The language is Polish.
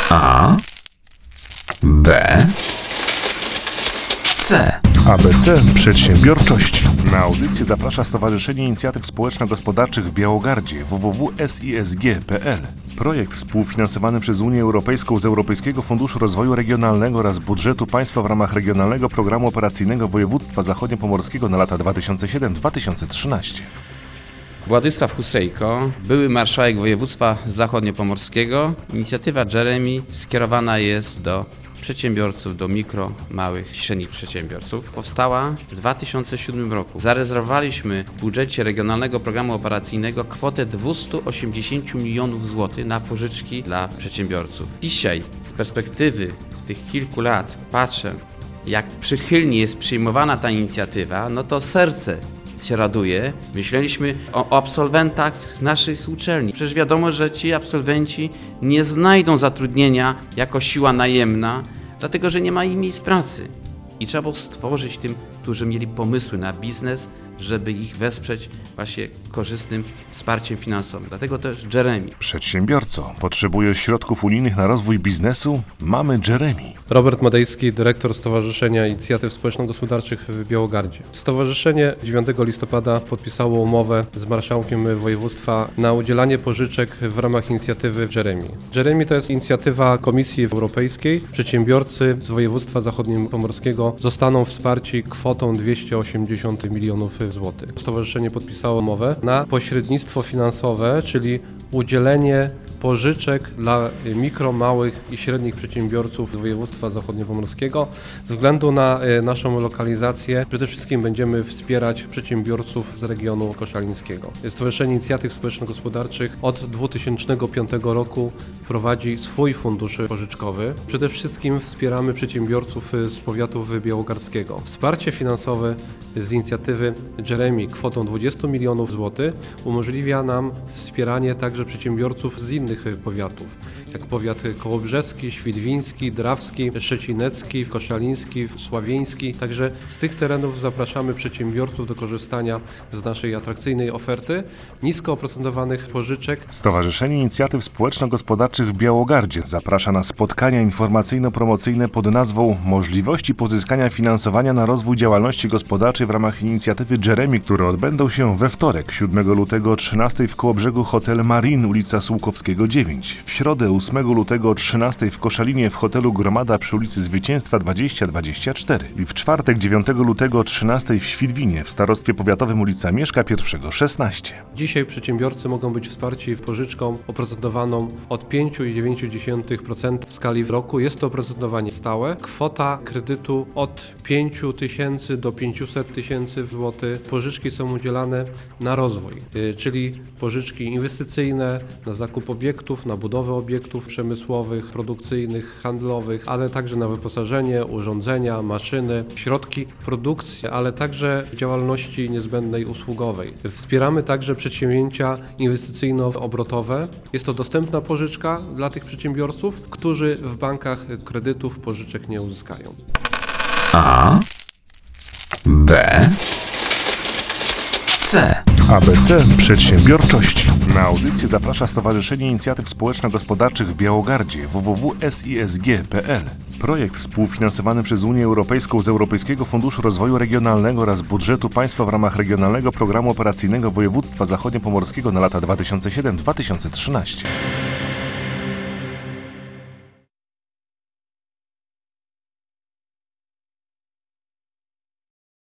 A, B, C. ABC Przedsiębiorczości. Na audycję zaprasza Stowarzyszenie Inicjatyw Społeczno-Gospodarczych w Białogardzie www.sisg.pl. Projekt współfinansowany przez Unię Europejską z Europejskiego Funduszu Rozwoju Regionalnego oraz budżetu państwa w ramach Regionalnego Programu Operacyjnego Województwa Zachodniopomorskiego na lata 2007-2013. Władysław Husejko, były marszałek województwa zachodniopomorskiego. Inicjatywa Jeremy skierowana jest do przedsiębiorców, do mikro, małych i średnich przedsiębiorców. Powstała w 2007 roku. Zarezerwowaliśmy w budżecie Regionalnego Programu Operacyjnego kwotę 280 milionów złotych na pożyczki dla przedsiębiorców. Dzisiaj z perspektywy tych kilku lat patrzę, jak przychylnie jest przyjmowana ta inicjatywa, no to serce się raduje. Myśleliśmy o absolwentach naszych uczelni. Przecież wiadomo, że ci absolwenci nie znajdą zatrudnienia jako siła najemna, dlatego że nie ma im miejsc pracy. I trzeba było stworzyć tym, którzy mieli pomysły na biznes, żeby ich wesprzeć właśnie korzystnym wsparciem finansowym. Dlatego też Jeremy. Przedsiębiorco, potrzebujesz środków unijnych na rozwój biznesu? Mamy Jeremy. Robert Madejski, dyrektor Stowarzyszenia Inicjatyw Społeczno-Gospodarczych w Białogardzie. Stowarzyszenie 9 listopada podpisało umowę z marszałkiem województwa na udzielanie pożyczek w ramach inicjatywy Jeremy. Jeremy to jest inicjatywa Komisji Europejskiej. Przedsiębiorcy z województwa zachodniopomorskiego zostaną wsparci kwotą 280 milionów złotych. Stowarzyszenie podpisało umowę na pośrednictwo finansowe, czyli udzielenie pożyczek dla mikro, małych i średnich przedsiębiorców z województwa zachodniopomorskiego. Ze względu na naszą lokalizację przede wszystkim będziemy wspierać przedsiębiorców z regionu koszalińskiego. Stowarzyszenie Inicjatyw Społeczno-Gospodarczych od 2005 roku prowadzi swój fundusz pożyczkowy. Przede wszystkim wspieramy przedsiębiorców z powiatu białogardzkiego. Wsparcie finansowe z inicjatywy Jeremy kwotą 20 milionów złotych umożliwia nam wspieranie także przedsiębiorców z innych powiatów, jak powiat kołobrzeski, świdwiński, drawski, szczecinecki, koszaliński, sławieński. Także z tych terenów zapraszamy przedsiębiorców do korzystania z naszej atrakcyjnej oferty nisko oprocentowanych pożyczek. Stowarzyszenie Inicjatyw Społeczno-Gospodarczych w Białogardzie zaprasza na spotkania informacyjno-promocyjne pod nazwą Możliwości pozyskania finansowania na rozwój działalności gospodarczej w ramach inicjatywy Jeremy, które odbędą się we wtorek, 7 lutego o 13 w Kołobrzegu Hotel Marin, ulica Sułkowskiego 9. W środę 8 lutego o 13 w Koszalinie w hotelu Gromada przy ulicy Zwycięstwa 2024 i w czwartek 9 lutego o 13 w Świdwinie w Starostwie Powiatowym ulica Mieszka I 16. Dzisiaj przedsiębiorcy mogą być wsparci pożyczką oprocentowaną od 5,9% w skali w roku. Jest to oprocentowanie stałe. Kwota kredytu od 5 tysięcy do 500 tysięcy złotych. Pożyczki są udzielane na rozwój, czyli pożyczki inwestycyjne, na zakup obiektów, na budowę obiektów przemysłowych, produkcyjnych, handlowych, ale także na wyposażenie, urządzenia, maszyny, środki produkcji, ale także działalności niezbędnej usługowej. Wspieramy także przedsięwzięcia inwestycyjno-obrotowe. Jest to dostępna pożyczka dla tych przedsiębiorców, którzy w bankach kredytów pożyczek nie uzyskają. A, B, C. ABC Przedsiębiorczości. Na audycję zaprasza Stowarzyszenie Inicjatyw Społeczno-Gospodarczych w Białogardzie www.sisg.pl. Projekt współfinansowany przez Unię Europejską z Europejskiego Funduszu Rozwoju Regionalnego oraz budżetu państwa w ramach Regionalnego Programu Operacyjnego Województwa Zachodniopomorskiego na lata 2007-2013.